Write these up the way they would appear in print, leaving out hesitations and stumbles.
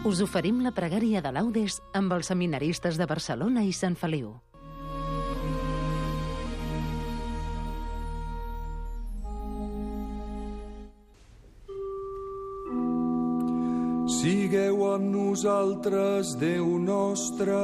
us oferim la pregària de laudes amb els seminaristes de Barcelona i Sant Feliu. Sigueu amb nosaltres, Déu nostre.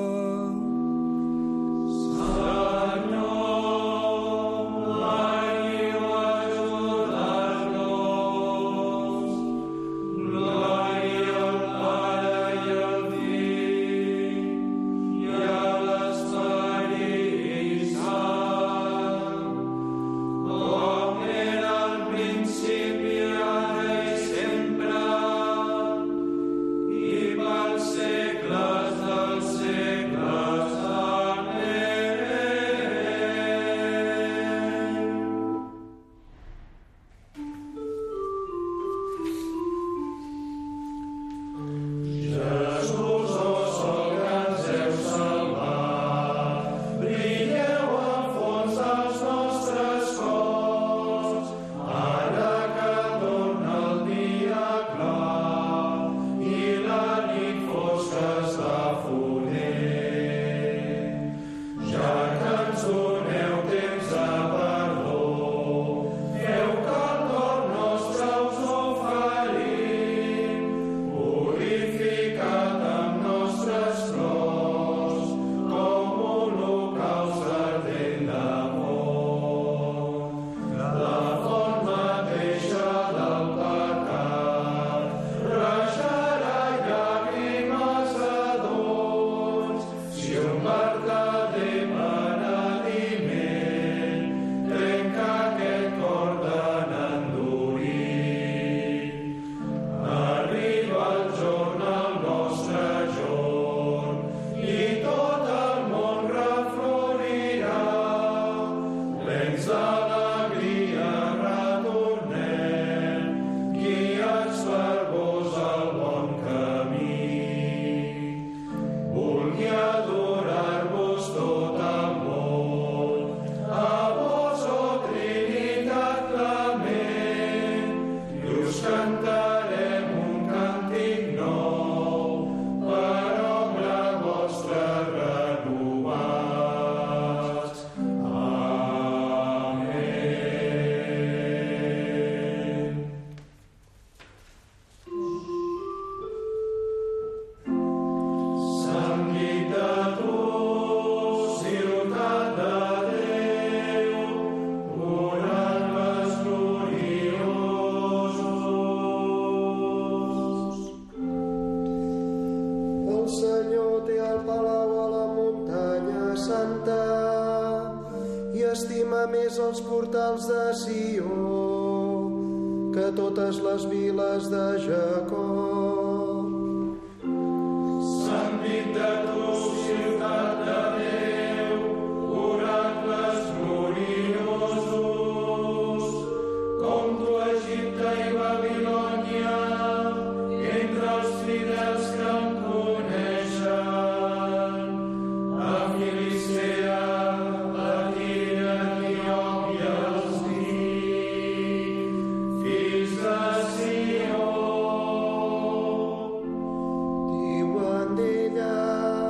Els portals de Sió que totes les viles de Jacob. Sant dit de tu, ciutat de Déu, oracles gloriosos, com tu Egipte i Babilònia, entre els fidels que em coneixen, a Filistea, diuen d'ella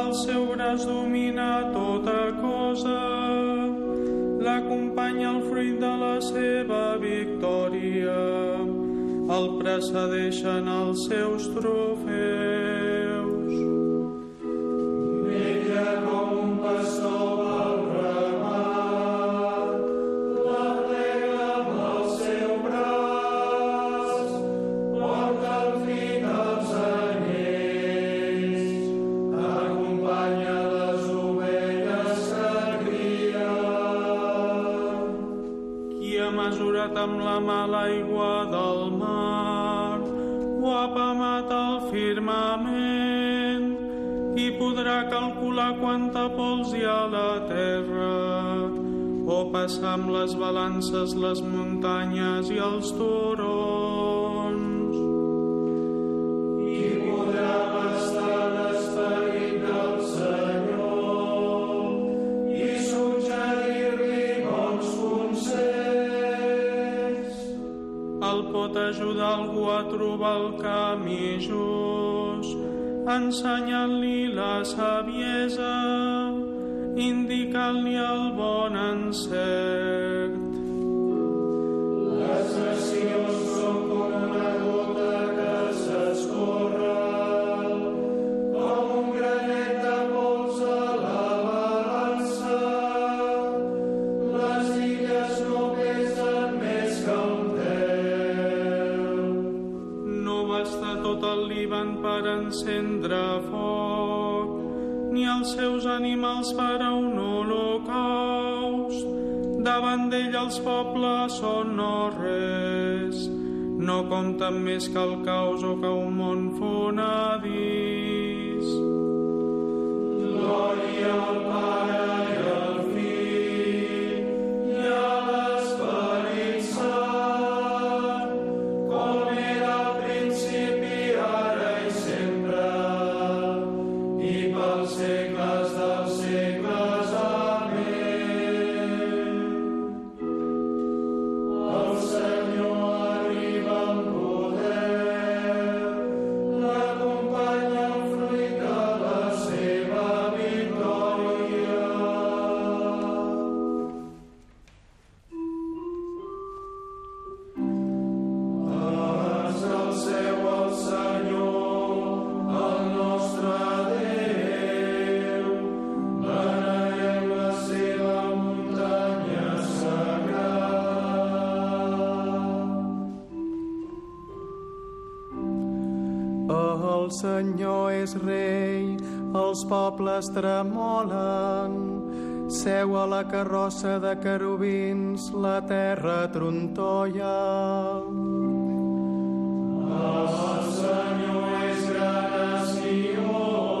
El seu braç domina tota cosa, l'acompanya el fruit de la seva victòria, el precedeixen els seus trofeus. Vetlla com un pastor pel ramat, la plega amb el seu braç, porta el fill als anyells, acompanya les ovelles que crien. Qui ha mesurat amb la mà l'aigua del mar, o ha apamat el firmament, qui podrà calcular quanta pols hi ha a la terra, o passar amb les balances les muntanyes i els turons? Qui podrà abastar l'esperit del Senyor i suggerir-li bons consells? El pot ajudar algú a trobar el camí just, ensenyant-li la saviesa, indicant-li el bon encert. Les nacions són com una gota que s'escorre, com un granet de pols a la balança. Les illes no pesen més que un pèl. No basta tot el Líban per encendre foc, ni els seus animals per a un holocaust. Davant d'ell els pobles són no res, no compten més que el caos o que un món fonedís. Glòria al Pare i al Fill i a l'Esperit Sant, com era al principi, ara i sempre, i pels segles dels segles. Amén. El Senyor arriba amb poder, l'acompanya el fruit de la seva victòria. Exalceu el Senyor, el nostre Déu, venerem la seva muntanya sagrada. El Senyor és rei, els pobles tremolen. Seu a la carrossa de querubins, la terra trontolla. El Senyor és gran a Sió,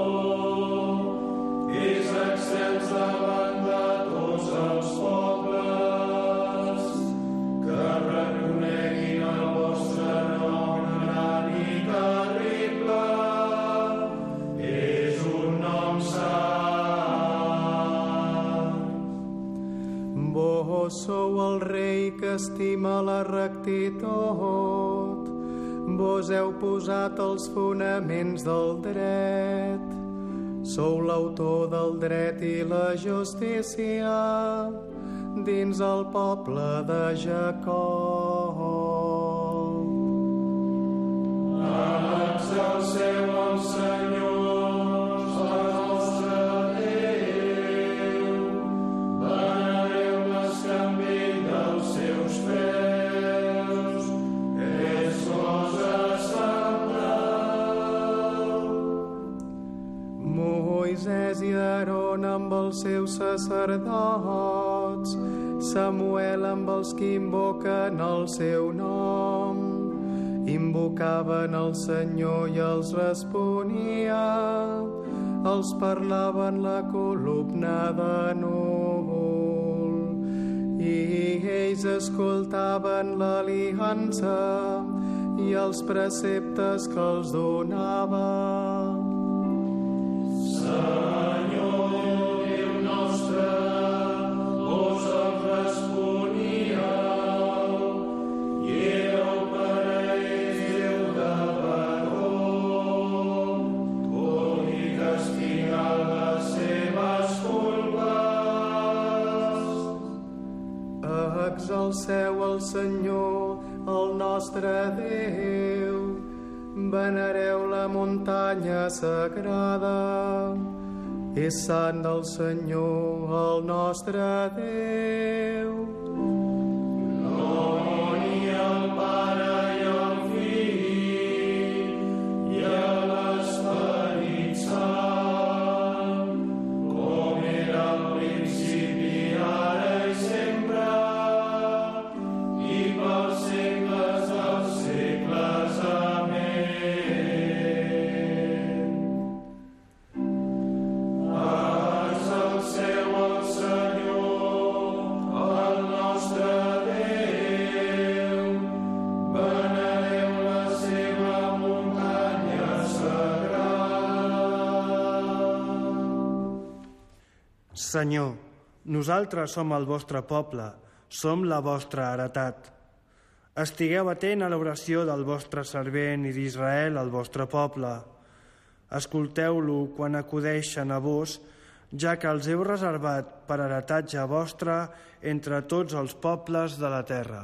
és excels davant de tots els pobles, que reconeguin el vostre nom gran i terrible, és un nom sant. Vós sou el rei que estima la rectitud. Vos heu posat els fonaments del dret. Sou l'autor del dret i la justícia dins el poble de Jacob. Exalceu el Senyor, el nostre Déu, venereu l'escampell dels seus peus, és cosa santa. Moisès i Aaron amb els seus sacerdots, Samuel amb els que invoquen el seu nom, invocaven el Senyor i els responia, els parlaven la columna de núvol, i ells escoltaven l'aliança i els preceptes que els donava. Senyor, Déu nostre, vos els responíeu, i éreu per a ells Déu de perdó, tot i castigar la exalceu el Senyor, el nostre Déu. Venereu la muntanya sagrada. És sant el Senyor, el nostre Déu. Glòria al Pare i al Fill i a l'Esperit Sant, com era al principi, ara i sempre, i pels segles dels segles. Amén. Exalceu el Senyor, el nostre Déu. Venereu la seva muntanya sagrada. Senyor, nosaltres som el vostre poble, som la vostra heretat. Estigueu atent a l'oració del vostre servent i d'Israel, el vostre poble. Escolteu-lo quan acudeixen a vos, ja que els heu reservat per heretatge vostre entre tots els pobles de la terra.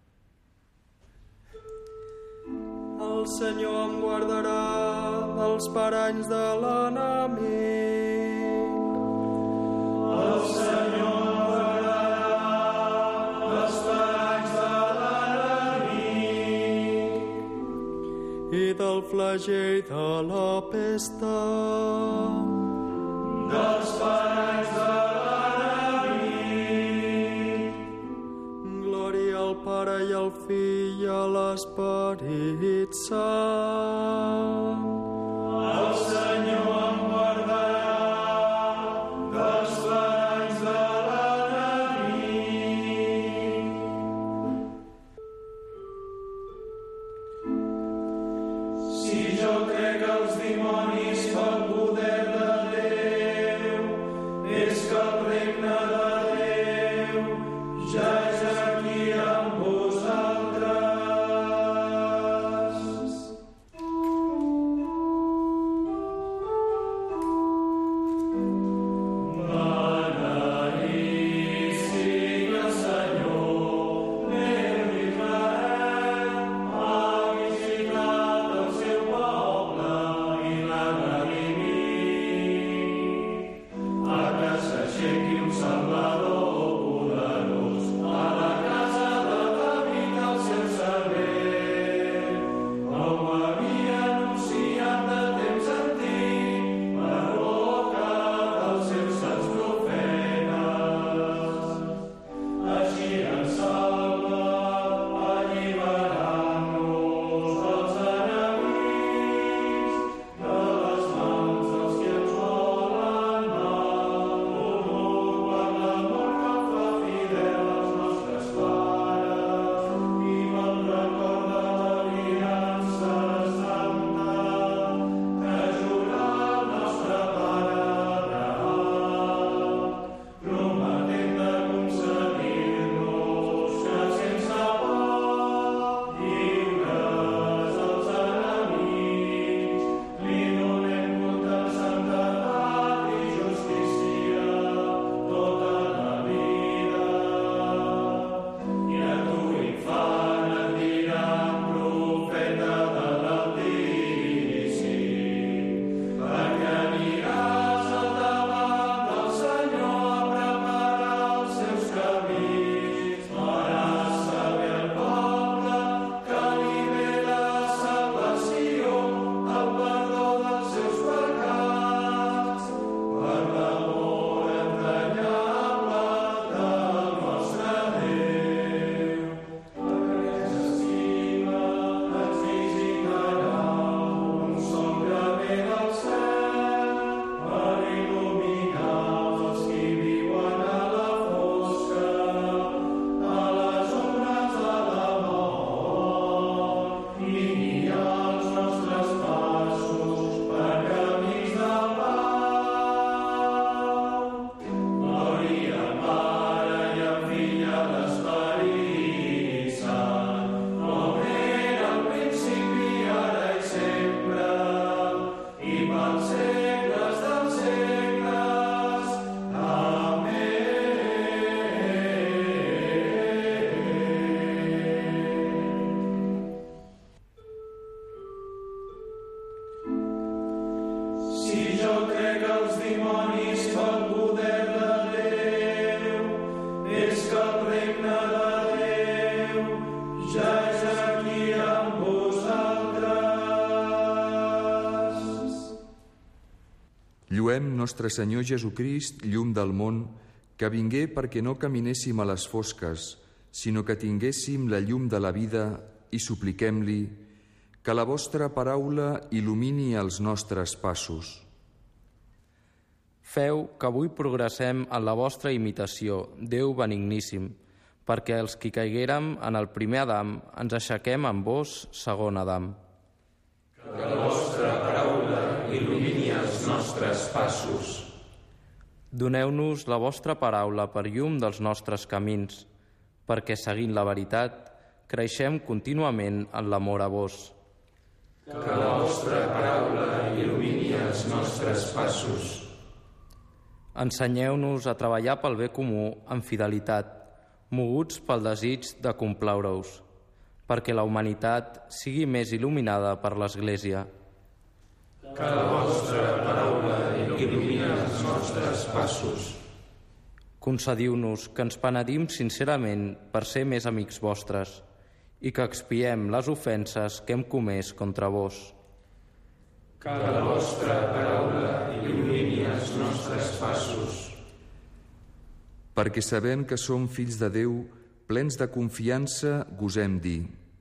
El Senyor em guardarà dels paranys de l'enemic. El Senyor guardarà dels paranys de l'enemic I del flagell de la pesta. dels paranys de l'enemic. Glòria al Pare i al Fill i a l'Esperit Sant. El Senyor em guardarà dels paranys de l'enemic. Si jo crec els dimonis pel poder de Déu, és que el regne de Déu ja és aquí amb vosaltres. Beneït sigui el Senyor, Déu d'Israel, ha visitat el seu poble i l'ha redimit. A que s'aixequi un Salvador poderós, a la casa de David el seu servent, com ho havia anunciat de temps antic per boca dels seus sants profetes. Així ens salva, alliberant-nos dels enemics, de les mans dels que ens volen mal. Honor, parlament, nostre Senyor Jesucrist, llum del món, que vingué perquè no caminéssim a les fosques, sinó que tinguéssim la llum de la vida, i supliquem-li que la vostra paraula il·lumini els nostres passos. Feu que avui progressem en la vostra imitació, Déu benigníssim, perquè els qui caiguérem en el primer Adam ens aixequem amb vos, segon Adam. Que la vostra paraula il·lumini els nostres passos. Doneu-nos la vostra paraula per llum dels nostres camins, perquè, seguint la veritat, creixem contínuament en l'amor a vos. Que la vostra paraula il·lumini els nostres passos. Ensenyeu-nos a treballar pel bé comú amb fidelitat, moguts pel desig de complaure-us, perquè la humanitat sigui més il·luminada per l'Església. Que la vostra paraula il·lumini els nostres passos. Concediu-nos que ens penedim sincerament per ser més amics vostres i que expiem les ofenses que hem comès contra vos. Que la vostra paraula il·lumini els nostres passos. Perquè sabem que som fills de Déu, plens de confiança, gosem dir: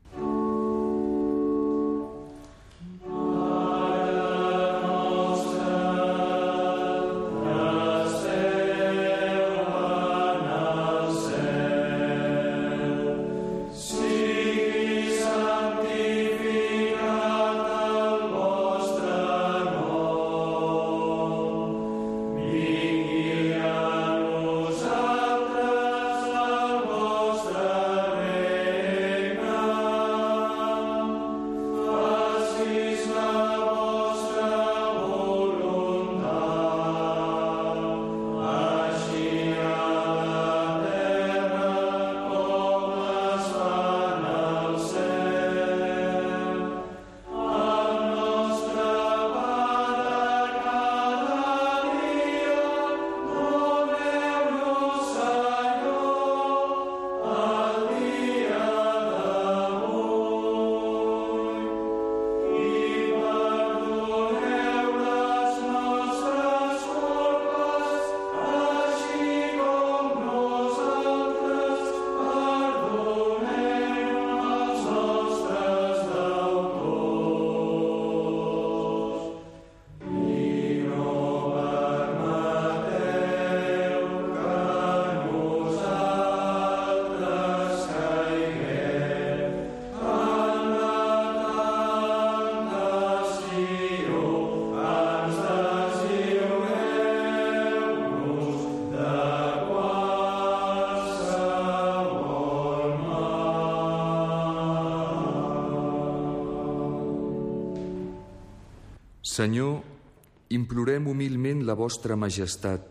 Senyor, implorem humilment la vostra majestat,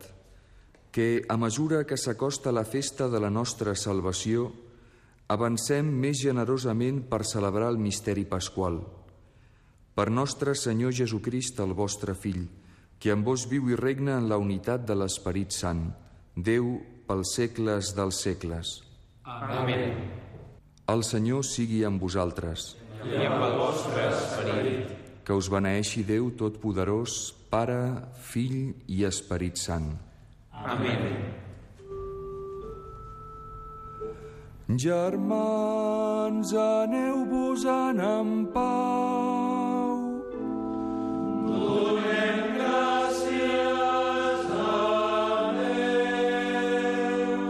que, a mesura que s'acosta la festa de la nostra salvació, avancem més generosament per celebrar el misteri pasqual. Per nostre Senyor Jesucrist, el vostre Fill, que amb vos viu i regna en la unitat de l'Esperit Sant, Déu pels segles dels segles. Amén. El Senyor sigui amb vosaltres. I amb el vostre esperit. Que us beneeixi Déu Totpoderós, Pare, Fill i Esperit Sant. Amén. Germans, aneu-vos-en en pau. Donem gràcies a Déu.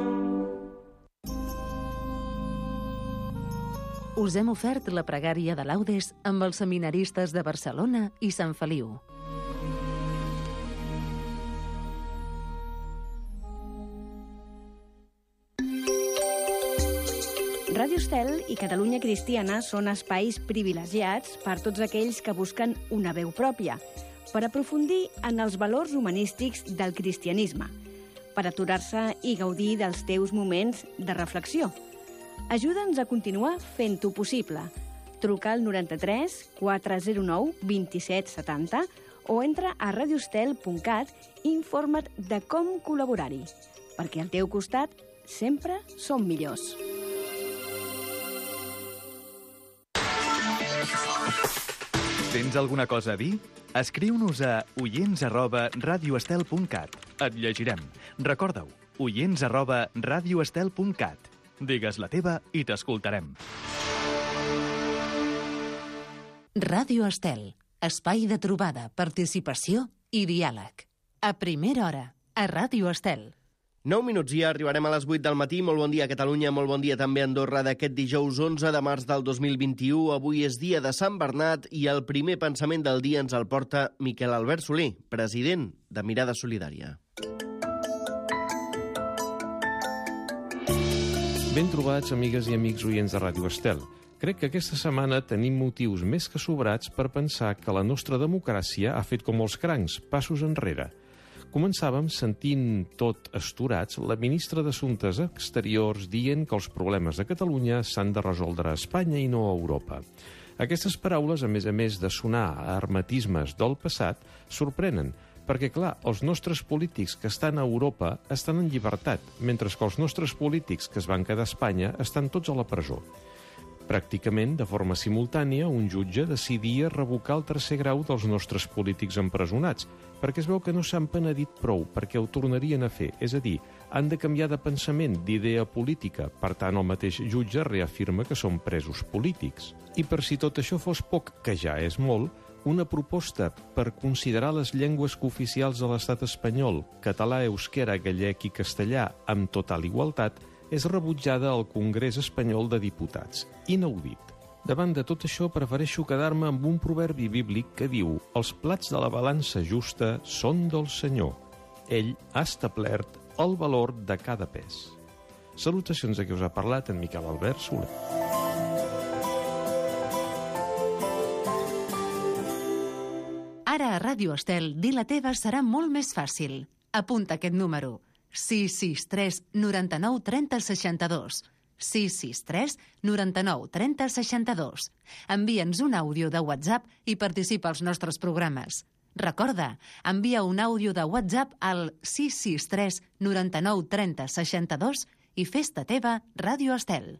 Us hem ofert la pregària de laudes amb els seminaristes de Barcelona i Sant Feliu. Ràdio Estel i Catalunya Cristiana són espais privilegiats per tots aquells que busquen una veu pròpia, per aprofundir en els valors humanístics del cristianisme, per aturar-se i gaudir dels teus moments de reflexió. Ajuda'ns a continuar fent-ho possible. Truca al 93 409 27 70 o entra a radiostel.cat i informa't de com col·laborar-hi, perquè al teu costat sempre som millors. Tens alguna cosa a dir? Escriu-nos a oients@radioestel.cat. Et llegirem. Recorda-ho, oients@radioestel.cat. Digues la teva i t'escoltarem. Ràdio Estel, espai de trobada, participació i diàleg. A primera hora, a Ràdio Estel. 9 minuts i arribarem a les 8 del matí. Molt bon dia, Catalunya. Molt bon dia també a Andorra d'aquest dijous 11 de març del 2021. Avui és dia de Sant Bernat i el primer pensament del dia ens el porta Miquel Albert Soler, president de Mirada Solidària. Ben trobats, amigues i amics oients de Ràdio Estel. Crec que aquesta setmana tenim motius més que sobrats per pensar que la nostra democràcia ha fet com els crancs, passos enrere. Començàvem sentint tot astorats la ministra d'Assumptes Exteriors dient que els problemes de Catalunya s'han de resoldre a Espanya i no a Europa. Aquestes paraules, a més de sonar a hermetismes del passat, sorprenen, perquè, clar, els nostres polítics que estan a Europa estan en llibertat, mentre que els nostres polítics que es van quedar a Espanya estan tots a la presó. Pràcticament, de forma simultània, un jutge decidia revocar el tercer grau dels nostres polítics empresonats, perquè es veu que no s'han penedit prou perquè ho tornarien a fer, és a dir, han de canviar de pensament, d'idea política. Per tant, el mateix jutge reafirma que són presos polítics. I per si tot això fos poc, que ja és molt, una proposta per considerar les llengües cooficials de l'estat espanyol, català, euskera, gallec i castellà, amb total igualtat, és rebutjada al Congrés Espanyol de Diputats. Inaudit. Davant de tot això, prefereixo quedar-me amb un proverbi bíblic que diu: els plats de la balança justa són del Senyor. Ell ha establert el valor de cada pes. Salutacions de qui us ha parlat, en Miquel Albert Soler. Ara a Ràdio Estel, dir la teva serà molt més fàcil. Apunta aquest número: 663 99 30 62. 663 99 30 62. Envia'ns un àudio de WhatsApp i participa als nostres programes. Recorda, envia un àudio de WhatsApp al 663 99 30 62 i fes-te teva Ràdio Estel.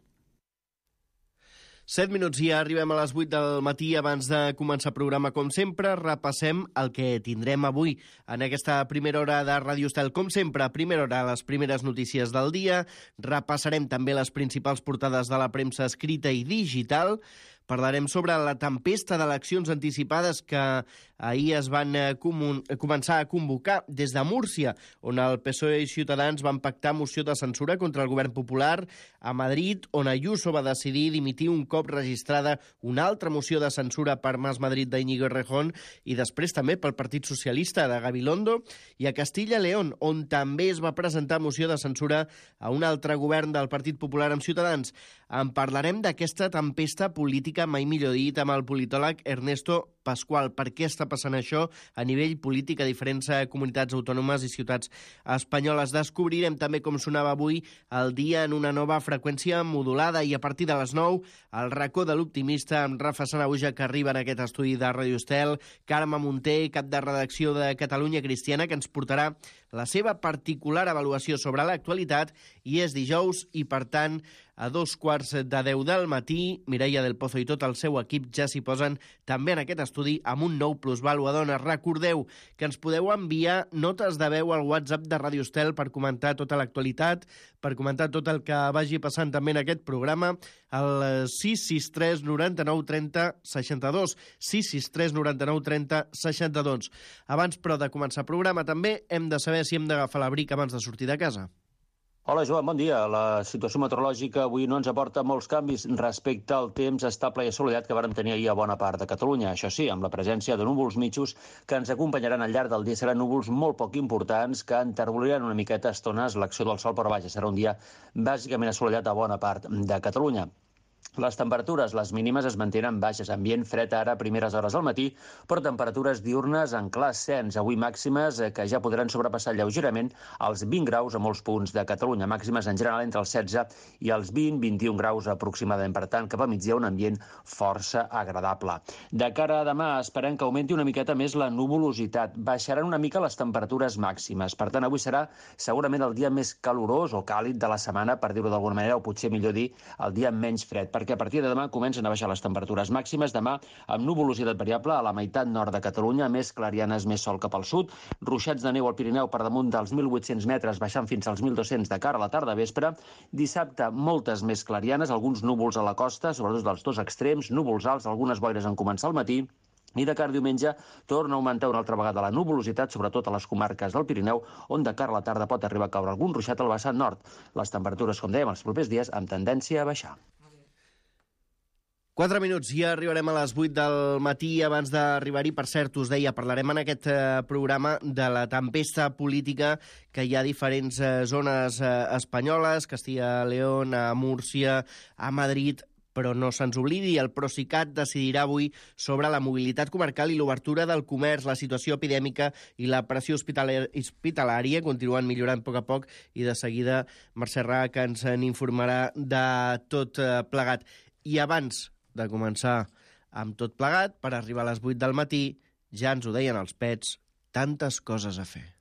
7 minuts i ja arribem a les 8 del matí. Abans de començar el programa, com sempre, repassem el que tindrem avui en aquesta primera hora de Ràdio Estel. Com sempre, a primera hora, les primeres notícies del dia. Repassarem també les principals portades de la premsa escrita i digital. Parlarem sobre la tempesta d'eleccions anticipades que ahir es van començar a convocar des de Múrcia, on el PSOE i Ciutadans van pactar moció de censura contra el govern popular, a Madrid, on Ayuso va decidir dimitir un cop registrada una altra moció de censura per Mas Madrid d'Iñigo Errejón i després també pel Partit Socialista de Gabilondo, i a Castilla y León, on també es va presentar moció de censura a un altre govern del Partit Popular amb Ciutadans. En parlarem d'aquesta tempesta política, mai millor dit, amb el politòleg Ernesto Pascual. Per què està passant això a nivell polític a diferents comunitats autònomes i ciutats espanyoles? Descobrirem també com sonava avui el dia en una nova freqüència modulada, i a partir de les 9 el racó de l'optimista amb Rafa Sanahuja, que arriba en aquest estudi de Ràdio Estel, Carme Munté, cap de redacció de Catalunya Cristiana, que ens portarà la seva particular avaluació sobre l'actualitat, i és dijous i, per tant, a 2:15 del matí, Mireia del Pozo i tot el seu equip ja s'hi posen també en aquest estudi amb un nou plusvàlua dona. Recordeu que ens podeu enviar notes de veu al WhatsApp de Ràdio Estel per comentar tota l'actualitat, per comentar tot el que vagi passant també en aquest programa, al 663 99 30 62. 663 99 30 62. Abans, però, de començar el programa, també hem de saber si hem d'agafar l'abric abans de sortir de casa. Hola, Joan, bon dia. La situació meteorològica avui no ens aporta molts canvis respecte al temps estable i assolellat que vàrem tenir ahir a bona part de Catalunya. Això sí, amb la presència de núvols mitjos que ens acompanyaran al llarg del dia. Seran núvols molt poc importants que enterboliraran una miqueta a estones l'acció del sol, però vaja, serà un dia bàsicament assolellat a bona part de Catalunya. Les temperatures, les mínimes, es mantenen baixes. Ambient fred ara a primeres hores del matí, però temperatures diurnes en clar ascens. Avui màximes que ja podran sobrepassar lleugerament els 20 graus a molts punts de Catalunya. Màximes en general entre els 16 i els 20-21 graus aproximadament. Per tant, cap a migdia un ambient força agradable. De cara a demà esperem que augmenti una miqueta més la nuvolositat. Baixaran una mica les temperatures màximes. Per tant, avui serà segurament el dia més calorós o càlid de la setmana, per dir-ho d'alguna manera, o potser millor dir, el dia menys fred. perquè a partir de demà comencen a baixar les temperatures màximes. Demà, amb nuvolositat variable a la meitat nord de Catalunya, més clarianes, més sol cap al sud, ruixats de neu al Pirineu per damunt dels 1.800 metres, baixant fins als 1.200 de cara a la tarda vespre. Dissabte, moltes més clarianes, alguns núvols a la costa, sobretot dels dos extrems, núvols alts, algunes boires en començar al matí. I de cara a diumenge torna a augmentar una altra vegada la nuvolositat, sobretot a les comarques del Pirineu, on de cara a la tarda pot arribar a caure algun ruixat al vessant nord. Les temperatures, com dèiem, els propers dies amb tendència a baixar. 4 minuts, ja arribarem a les 8 del matí. Abans d'arribar-hi, per cert, us deia, parlarem en aquest programa de la tempesta política que hi ha a diferents zones espanyoles, Castilla y León, a Múrcia, a Madrid. Però no se'ns oblidi, el Procicat decidirà avui sobre la mobilitat comarcal i l'obertura del comerç. La situació epidèmica i la pressió hospitalària continuen millorant a poc i de seguida Mercè Rach ens n'informarà de tot plegat. I abans de començar amb tot plegat, per arribar a les 8 del matí, ja ens ho deien els pets, tantes coses a fer.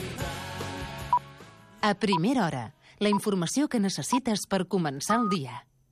A primera hora, la informació que necessites per començar el dia.